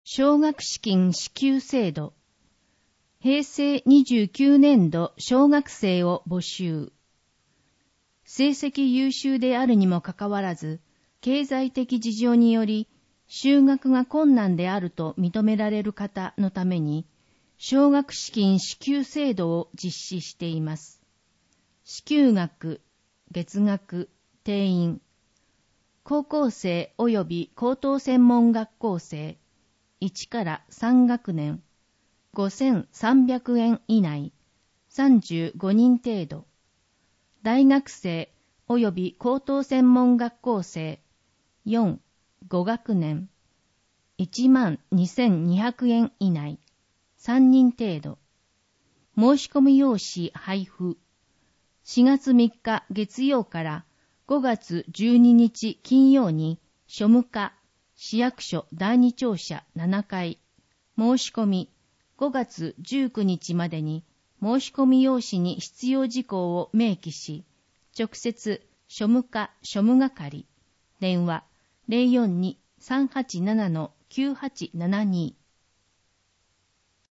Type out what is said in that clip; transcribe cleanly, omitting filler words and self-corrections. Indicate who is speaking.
Speaker 1: 奨学資金支給制度。平成29年度小学生を募集。成績優秀であるにもかかわらず、経済的事情により、就学が困難であると認められる方のために、奨学資金支給制度を実施しています。支給額、月額、定員。高校生及び高等専門学校生、1から3学年、5300円以内、35人程度。大学生及び高等専門学校生、4、5学年、12,200円以内、3人程度。申し込み用紙配布。4月3日月曜から5月12日金曜に、庶務課、市役所第二庁舎7階。申し込み、5月19日までに申し込み用紙に必要事項を明記し、直接庶務課庶務係、電話 042-387-9872